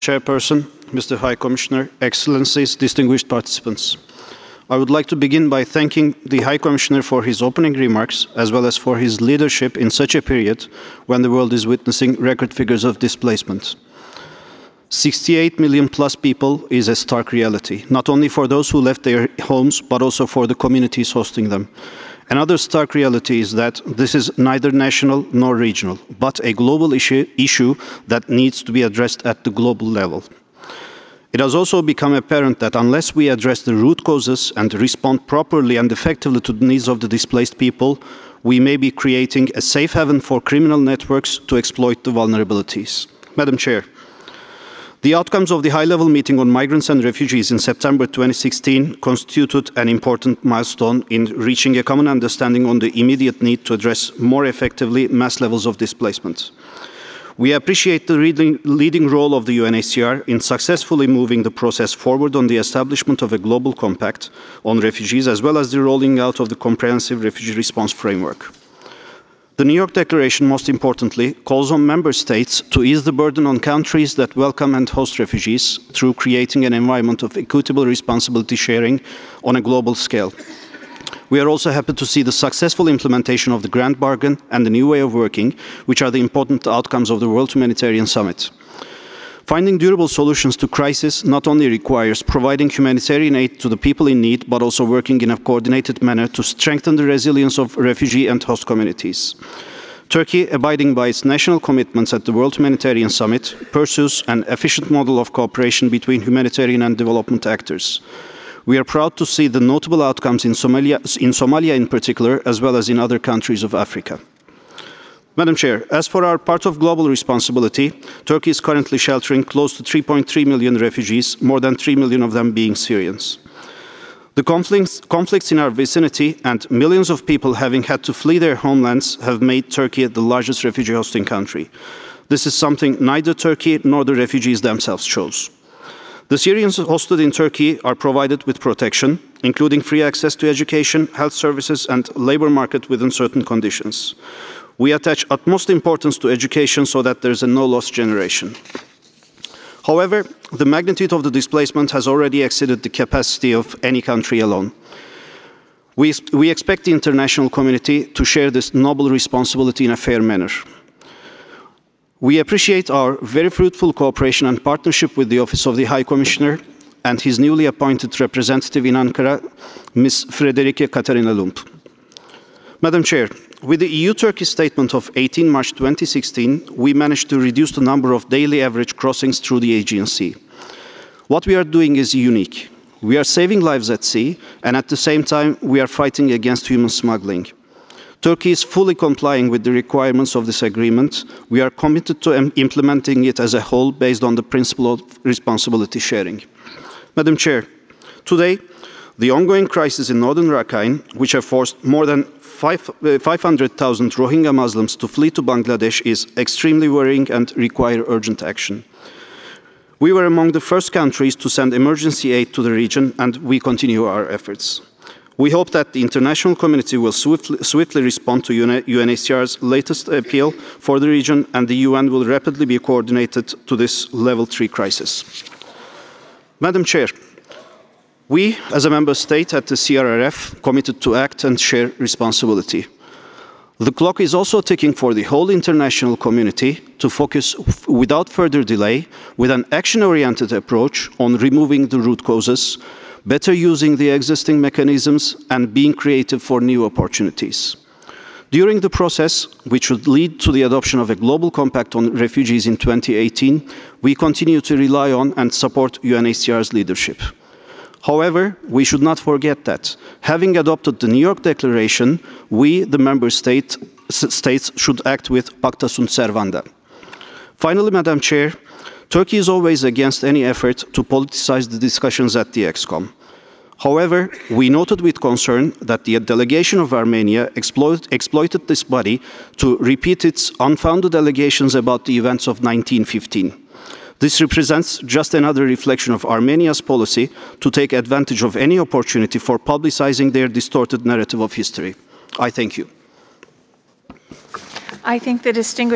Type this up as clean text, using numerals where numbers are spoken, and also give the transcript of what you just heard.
Chairperson, Mr. High Commissioner, Excellencies, distinguished participants. I would like to begin by thanking the High Commissioner for his opening remarks, as well as for his leadership in such a period when the world is witnessing record figures of displacement. 68 million plus people is a stark reality, not only for those who left their homes, but also for the communities hosting them. Another stark reality is that this is neither national nor regional, but a global issue that needs to be addressed at the global level. It has also become apparent that unless we address the root causes and respond properly and effectively to the needs of the displaced people, we may be creating a safe haven for criminal networks to exploit the vulnerabilities. Madam Chair, the outcomes of the high-level meeting on migrants and refugees in September 2016 constituted an important milestone in reaching a common understanding on the immediate need to address more effectively mass levels of displacement. We appreciate the leading role of the UNHCR in successfully moving the process forward on the establishment of a global compact on refugees, as well as the rolling out of the comprehensive refugee response framework. The New York Declaration, most importantly, calls on member states to ease the burden on countries that welcome and host refugees through creating an environment of equitable responsibility sharing on a global scale. We are also happy to see the successful implementation of the Grand Bargain and the new way of working, which are the important outcomes of the World Humanitarian Summit. Finding durable solutions to crisis not only requires providing humanitarian aid to the people in need, but also working in a coordinated manner to strengthen the resilience of refugee and host communities. Turkey, abiding by its national commitments at the World Humanitarian Summit, pursues an efficient model of cooperation between humanitarian and development actors. We are proud to see the notable outcomes in Somalia in particular, as well as in other countries of Africa. Madam Chair, as for our part of global responsibility, Turkey is currently sheltering close to 3.3 million refugees, more than 3 million of them being Syrians. The conflicts in our vicinity and millions of people having had to flee their homelands have made Turkey the largest refugee hosting country. This is something neither Turkey nor the refugees themselves chose. The Syrians hosted in Turkey are provided with protection, including free access to education, health services, and labor market within certain conditions. We attach utmost importance to education so that there is a no-loss generation. However, the magnitude of the displacement has already exceeded the capacity of any country alone. We expect the international community to share this noble responsibility in a fair manner. We appreciate our very fruitful cooperation and partnership with the Office of the High Commissioner and his newly appointed representative in Ankara, Ms. Friederike Katarina Lump. Madam Chair, with the EU-Turkey statement of 18 March 2016, we managed to reduce the number of daily average crossings through the Aegean Sea. What we are doing is unique. We are saving lives at sea, and at the same time, we are fighting against human smuggling. Turkey is fully complying with the requirements of this agreement. We are committed to implementing it as a whole based on the principle of responsibility sharing. Madam Chair, today, the ongoing crisis in northern Rakhine, which have forced more than 500,000 Rohingya Muslims to flee to Bangladesh, is extremely worrying and requires urgent action. We were among the first countries to send emergency aid to the region, and we continue our efforts. We hope that the international community will swiftly respond to UNHCR's latest appeal for the region, and the UN will rapidly be coordinated to this level 3 crisis. Madam Chair, we, as a member state at the CRRF, committed to act and share responsibility. The clock is also ticking for the whole international community to focus without further delay with an action-oriented approach on removing the root causes, better using the existing mechanisms, and being creative for new opportunities. During the process, which should lead to the adoption of a global compact on refugees in 2018, we continue to rely on and support UNHCR's leadership. However, we should not forget that, having adopted the New York Declaration, we, the member states, should act with pacta sunt servanda. Finally, Madam Chair, Turkey is always against any effort to politicize the discussions at the ExCom. However, we noted with concern that the delegation of Armenia exploited this body to repeat its unfounded allegations about the events of 1915. This represents just another reflection of Armenia's policy to take advantage of any opportunity for publicizing their distorted narrative of history. I thank you. I think the distinguished